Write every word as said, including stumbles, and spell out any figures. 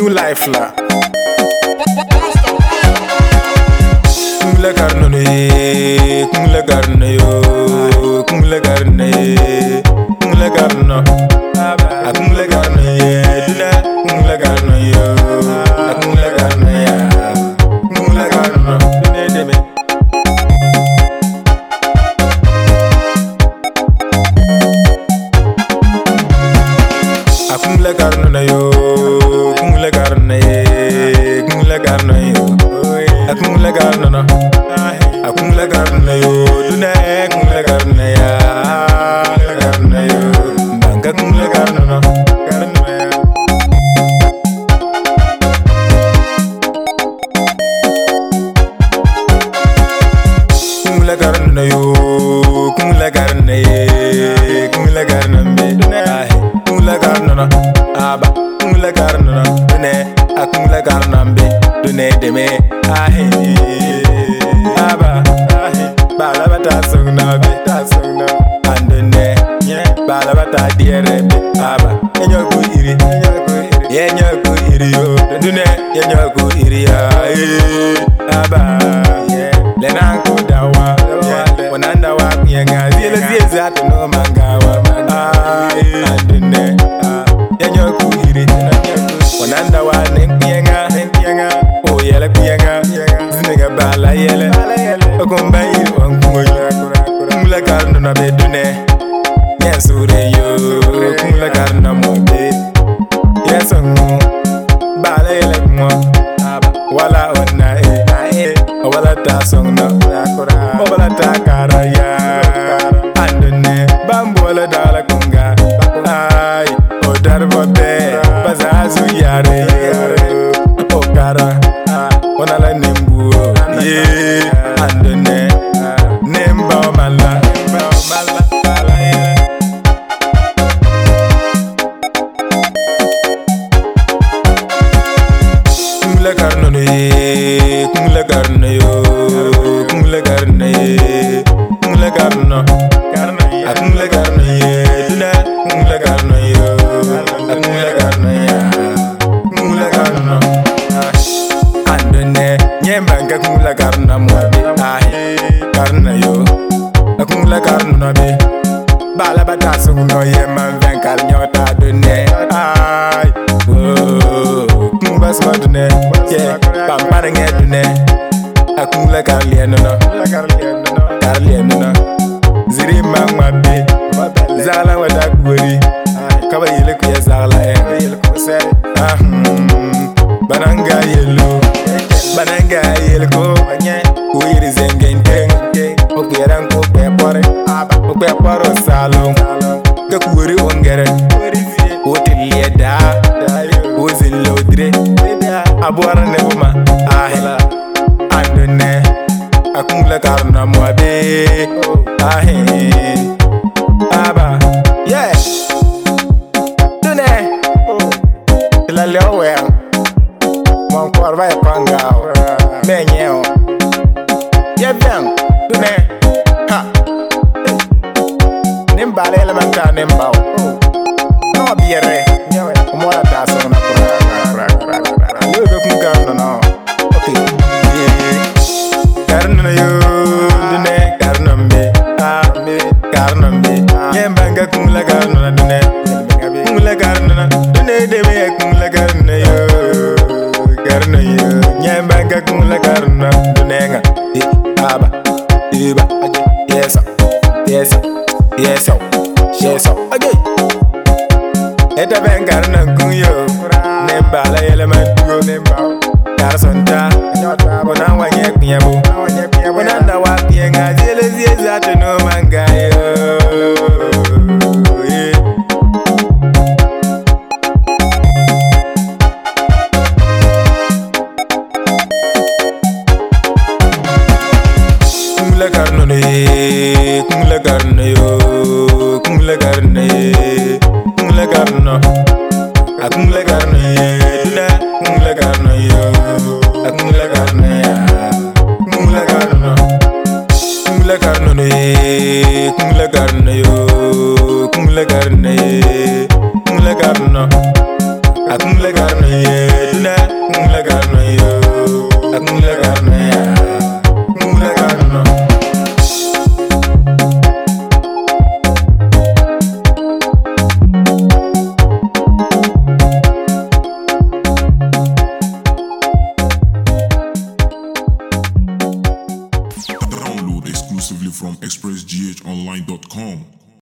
new life la. Kumla karno ne, kumla karno yo, kumla karno ye, kumla karno, a kumla karno ye, dula kumla karno yo, a kumla karno ya, kumla karno, dune deme. A kumla karno na yo, kumla karno ye, kumla karno yo. Akumla karna na, akumla karna yo, duna akumla karna ya, karna yo, banga akumla karna na, karna ya. Akumla karna yo, akumla karna ye, akumla karna me, duna akumla karna na, aba akumla karna na, duna akumla karna me, duna deme. Ahe, aba, ahe, balabata song na be, ta song na, andone, yeah, balabata diere be, aba, enyo ku iri, enyo ku iri, enyo ku iri yo, dune, enyo ku iri ya, eh, aba, yeah, lena ku dawa, yeah, wananda wa kuyenga, zile zile zatu no mangawa, ah, andone, ah, enyo ku iri, wananda wa nengiyenga, nengiyenga. Yele kuyenga, zinega bala yele, okumba iri wangumoyo. Kumla karno na bedune, nyesure yo. Kumla karno mobe, yesongu, bala yele mo. Wala ona e, wala ta song na, wala ta karaya. Andone, bambu wala dala kunga, ay, odar bote, bazazu yare, okara. Wana la nembu, yeah, andone, nemba mala, nemba mala, mala yeah. Kumla karno ne, kumla karno yo, kumla karno ye, kumla karno, a kumla karno ye, duna kumla karno yo, a kumla karno ya, kumla karno. Nyembanga kumla karna mwabe, ahe, karna yo, akumla karna be, bala batasu no yema venkar nyota dune, ay, oh, kumba sma dune, yeah, pampara nge dune, akumla karlieno no, karlieno no, ziri mwabe, zala wada kwori, kaba yele kuya zala eh, ah, hmm, bananga yelo. Bananga yelko, uiri zengenteng, okieran ko pepore, opeporo salon, kakuri ongere, otilieda, ozin lodre, abuara nebuma, ahe, andone, akumla karna mwabe, ahe, aba, yeah, dune, la lewe. Mon corps va pangao, menyeo, ye bien, dune, ha, nimbale elementa nimbao, no biere, mora taso na kura, yo be kunga no, okay, karna yo, dune, karna me, ah, me, karna me, nyembanga kumla karna dune, kumla karna, dune deme kumla karna yo. Karna yo, nyembanga kumla karna dunenga, e aba, eba, yesa, yesa, yesa, yesa, okay. Eta ben karna kunyo, nembala yele mantugo, nembao, karson